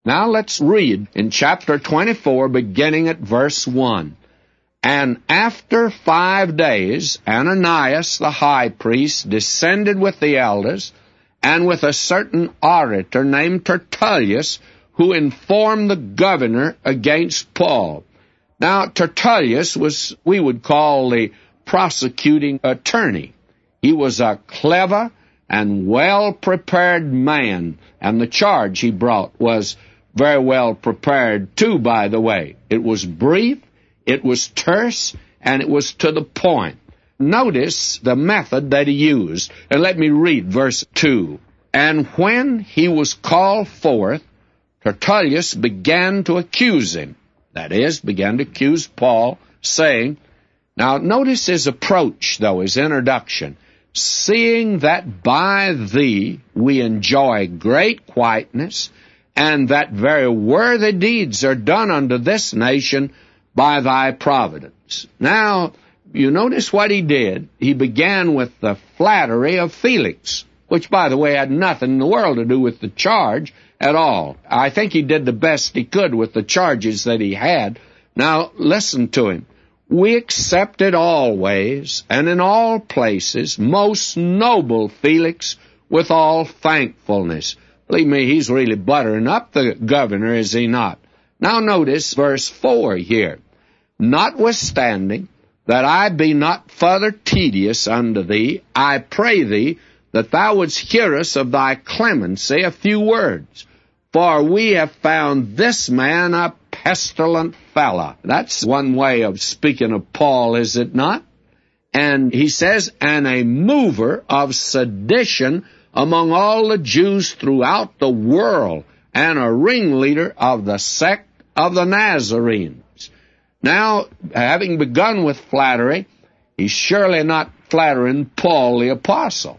Now let's read in chapter 24, beginning at verse 1. And after 5 days, Ananias the high priest descended with the elders, and with a certain orator named Tertullus, who informed the governor against Paul. Now, Tertullus was, we would call, the prosecuting attorney. He was a clever and well-prepared man, and the charge he brought was very well prepared, too, by the way. It was brief, it was terse, and it was to the point. Notice the method that he used. And let me read verse 2. And when he was called forth, Tertullus began to accuse him. That is, began to accuse Paul, saying, now notice his approach, though, his introduction. Seeing that by thee we enjoy great quietness, and that very worthy deeds are done unto this nation by thy providence. Now, you notice what he did. He began with the flattery of Felix, which, by the way, had nothing in the world to do with the charge at all. I think he did the best he could with the charges that he had. Now, listen to him. We accepted always and in all places, most noble Felix, with all thankfulness. Believe me, he's really buttering up the governor, is he not? Now notice verse 4 here. Notwithstanding that I be not further tedious unto thee, I pray thee that thou wouldst hear us of thy clemency a few words. For we have found this man a pestilent fellow. That's one way of speaking of Paul, is it not? And he says, and a mover of sedition among all the Jews throughout the world, and a ringleader of the sect of the Nazarenes. Now, having begun with flattery, he's surely not flattering Paul the apostle.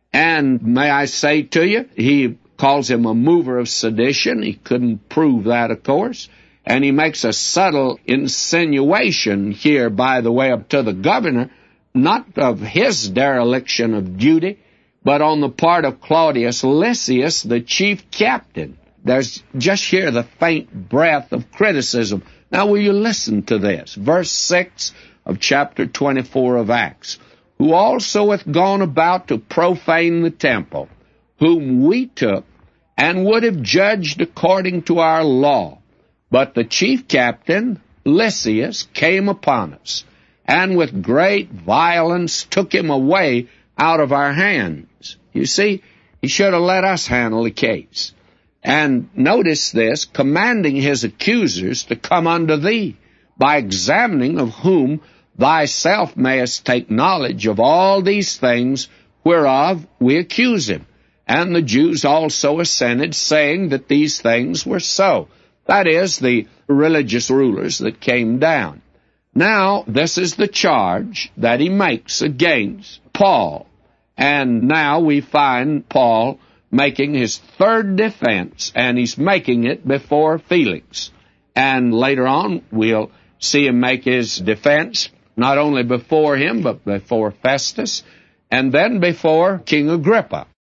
And may I say to you, he calls him a mover of sedition. He couldn't prove that, of course. And he makes a subtle insinuation here, by the way, up to the governor, not of his dereliction of duty, but on the part of Claudius Lysias, the chief captain. There's just here the faint breath of criticism. Now will you listen to this? Verse 6 of chapter 24 of Acts. Who also hath gone about to profane the temple, whom we took, and would have judged according to our law. But the chief captain, Lysias, came upon us, and with great violence took him away out of our hands. You see, he should have let us handle the case. And notice this, commanding his accusers to come unto thee, by examining of whom thyself mayest take knowledge of all these things whereof we accuse him. And the Jews also assented, saying that these things were so. That is, the religious rulers that came down. Now, this is the charge that he makes against Paul. And now we find Paul making his third defense, and he's making it before Felix. And later on, we'll see him make his defense not only before him, but before Festus, and then before King Agrippa.